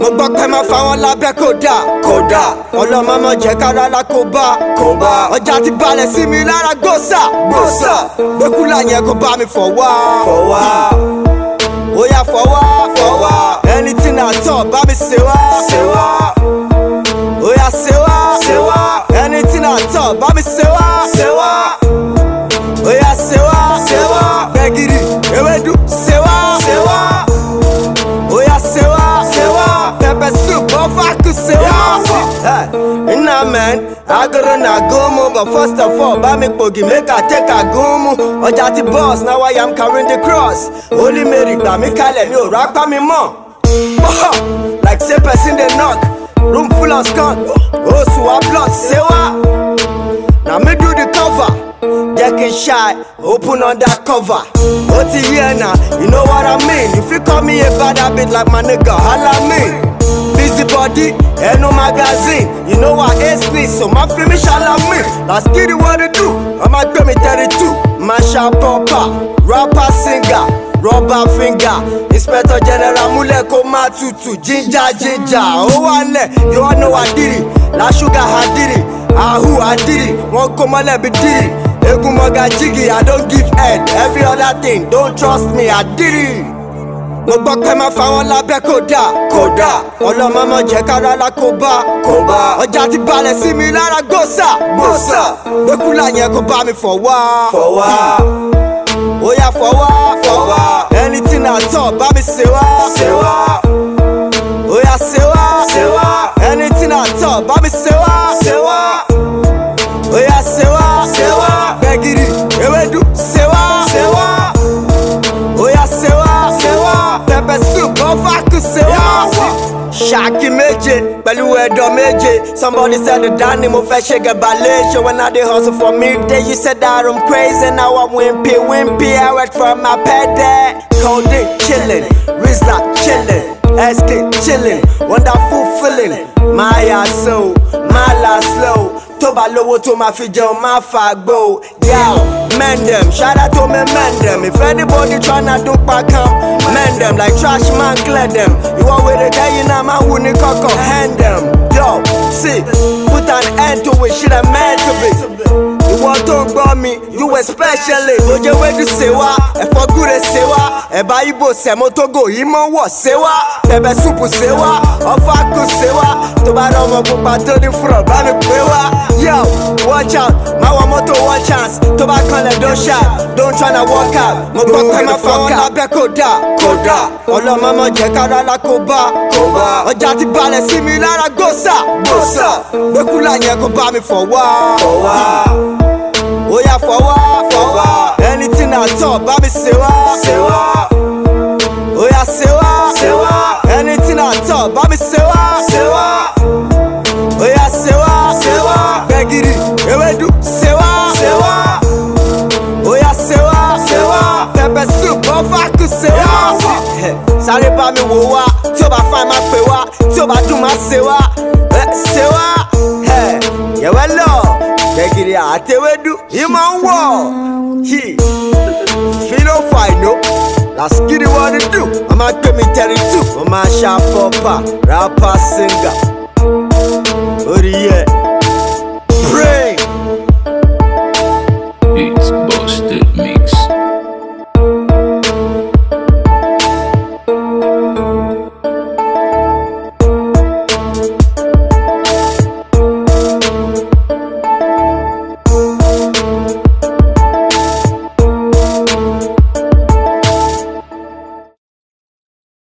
mo gbọ́ pé máa fa wọn lábẹ́ kódà ọlọ́mọ mọ̀ jẹ́ kára la kó bá ọjà ti balẹ̀ sí mi lára gbòòsà gbẹ́kúlà yẹn kó bá mi fọwọ́ ó yá fọwọ́ anything at all bá mi ṣe wá ó yá ṣe wá anything at all bá mi ṣe wá ó yá ṣe wá gbẹ̀gìrì ewédú ṣe wá ó yá ṣe wá pepper soup ọ̀fàkù ṣe wá. Nah man, I gotta na gumu, but first of all, buy me pogi, make I take a gumu. Oja ti boss, now I am carrying the cross. Holy Mary, gba mi kalẹ̀ mi ò rápá mi mọ́. Like say person dey knock, room full of skunk. Oṣù wa block, ṣe wá. Now me do the cover, jẹ́ kí n shy, open undercover. Ó ti yé na, you know what I mean. If you call me a bad habit like my nigga, holla me. Busybody, ain't no magazine. You know I ace me, so my film shall me. Let's get it what to do. I'ma give me 32. Masha popper, rapper singer, rubber finger. Inspector General Muleko Matutu, ginger. Oh wale, you all know I did it. La sugar I did it. Who I did it. Won't come on let me did it. Egumoga jiggy, I don't give head. Every other thing, don't trust me, I did it. Mo gbọ́ pé máa fa wọn lábẹ́ kódà ọlọ́mọ mọ̀ jẹ́ kára la kó bá ọjà ti balẹ̀ sí mi lára gbòòsà gbẹ́kúlà yẹn kó bá mi fọwọ́ ó yá fọwọ́ anything at all bá mi ṣe wá ó yá ṣe wá anything at all bá mi ṣe wá ó yá ṣe wá gbẹ̀gìrì ewédú ṣe wá ó yá ṣe wá pepper soup ọ̀fàkù ṣe wá. Ṣáàkì méje pẹ̀lú ẹ̀dọ̀ méje. Somebody said the Danny mo fẹ́ ṣe gẹ̀bàlẹ́ṣẹ̀. When I dey hustle for midday, you said that I'm crazy. Now I'm wimpy. I went from my payday. Codeine chillin', Rizla chillin', SK chillin', wonderful feeling. My ass so, my last slow. Tó bá lówó tó máa fi jẹun máa fàgbó. Yow, mend them, shout out to me mend them. If anybody tryna do pakam, mend them like trash man clear them. You want with it, then you know my wooden cock hand them. Yo, see, put an end to it, shit I meant to be. You want to gbọ́ mi, you especially. Oje wedu ṣe wá, ẹ̀fọ́ gúre ṣe wá, ẹ̀bá Igbo sẹ̀mó Togo ìmọ̀ wọ̀ ṣe wá, pẹ̀pẹ̀ súpù ṣe wá, ọ̀fàkù ṣe wá. Tó bá rọ ọmọ pupa tó ní fúrọ̀ bá mi pé wá. Yo, watch out, my one motor one chance. To back on it, don't shout, don't tryna walk out. Mo gbọ́ pé máa fa wọn lábẹ́ kódà ọlọ́mọ mọ̀ jẹ́ kára la kó bá ọjà ti balẹ̀ sí mi lára gbòòsà gbẹ́kúlà yẹn kó bá mi fọwọ́ ó yá fọwọ́ anything at all bá mi ṣe wá ó yá ṣe wá anything at all bá mi ṣe wá ó yá ṣe wá gbẹ̀gìrì ewédú ṣe wá ó yá ṣe wá pepper soup ọ̀fàkù ṣe wá. Sáré bá mi wò wá tí ó bá fáin máa pè wá tí ó bá dùn máa ṣe wá yẹ̀wẹ́ lọ gbẹ̀gìrì àtẹwédú ìmọ̀ ń wọ̀ fílò fàìnó làásìkiri wọ́n ní dùn wọ́n máa gbé mi 32 wọ́n máa ṣá pọ́pà rápá síngà orí yẹ.